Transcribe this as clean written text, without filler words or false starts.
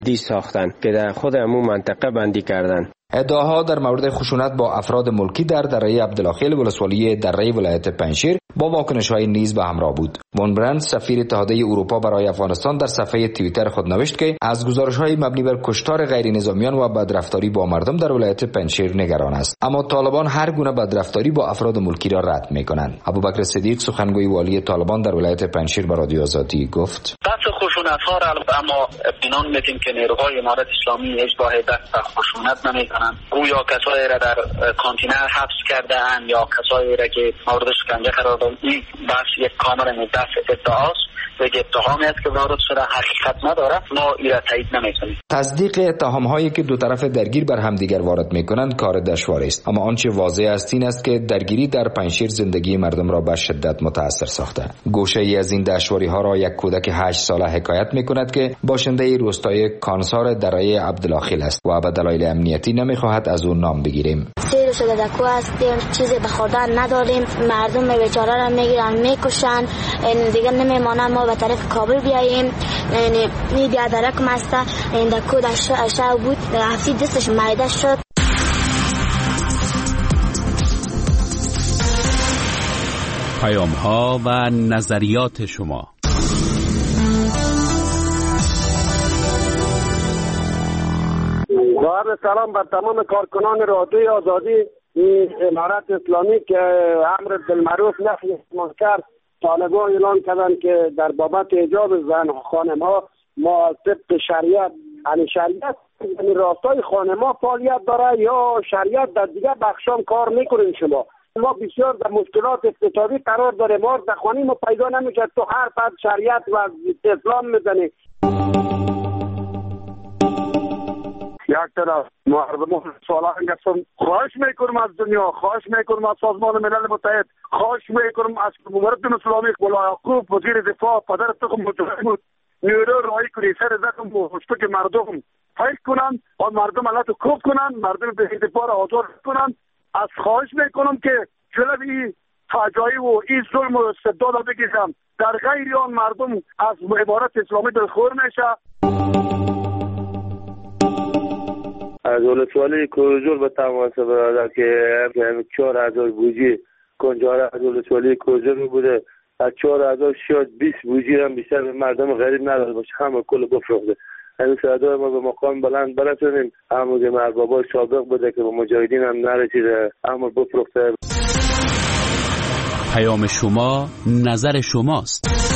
دی ساختن که در خود همون منطقه بندی کردن. ادعاها در مورد خشونت با افراد ملکی در دره عبدالخیل ولسوالی دره ولایت پنجشیر با واکنش‌های نیز به همراه بود. وون برند سفیر اتحادیه اروپا برای افغانستان در صفحه توییتر خود نوشت که از گزارش‌های مبنی بر کشتار غیر نظامیان و بدرفتاری با مردم در ولایت پنجشیر نگران است، اما طالبان هر گونه بدرفتاری با افراد ملکی را رد می‌کنند. ابوبکر صدیق سخنگوی والی طالبان در ولایت پنجشیر به رادیو آزادی گفت: بحث خشونت‌ها را اما اطمینان میدیم که نیروهای امارت اسلامی هیچ گاه دست به خشونت نمی‌زنند. گویا کسایی را در کانتینر حبس کرده‌اند یا کسایی را که مورد شکنجه قرار دادند. این بحث یک کاملا دست ادعاست و اتهامی است که وارد شده، حقیقت نداره. ما این را تایید نمی‌کنیم. تصدیق اتهام‌هایی که دو طرف درگیر بر همدیگر وارد می‌کنند کار دشواری است، اما آنچه واضح است این است که درگیری در پنجشیر زندگی مردم را به شدت متأثر ساخته. گوشه‌ای از این دشواری‌ها را یک کودک 8 ساله حکایت می‌کند که باشنده روستای کانسار دره عبدالخیل است و به دلایل امنیتی نمی‌خواهد از او نام بگیریم. سیر شده دکو هستیم، چیزی به خوردن نداریم، مردم بیچاره را میگیرن میکشن، دیگه نمیمانم ما به طرف کابل بیاییم. یعنی بیادرک مسته این دکو شو بود، هفتی دستش مایده شد. پیام‌ها و نظریات شما. با سلام بر تمام کارکنان رادیوی آزادی امارت اسلامی که امر بالمعروف نهی منکر طالبان اعلان کردن که در بابت حجاب زن خانم‌ها ما طبق شریعت، یعنی شریعت یعنی راستای خانم‌ها فعالیت داره یا شریعت در دیگه بخشام کار میکنین. شما ما بسیار در مشکلات اقتصادی قرار داره، ما در خانه ما پیدا نمیشه، تو هر فرد شریعت و اسلام میزنی. یک طرف مردم سوالان گفتم خواهش میکنم از دنیا، خواهش میکنم از سازمان ملل متحد، خواهش میکنم از امارت اسلامی مولا یعقوب وزیر دفاع پدر تخم مجاهد بود نیرو رای کنی سر زخم و که مردم فایت کنن و مردم علت کوب کنن، مردم به دفاع را آزاد کنن. از خواهش میکنم که جلوی فجایع و این ظلم و استبداد را بگیرم. در غیر آن مردم از امارت اسلامی دلخور میشه. از ولسوالی کوزول به تماس برادر که 4000 بوجی کنجاره از ولسوالی کوزول بوده، از 4000 شاید 20 بوجی هم بیشتر مردم غریب نداره باشه، همه کل بفروخته. این صدای ما به مقام بلند برسونیم، همه که مربابای سابق بوده که به مجاهدین هم نرسیده، همه بفروخته. پیام شما نظر شماست.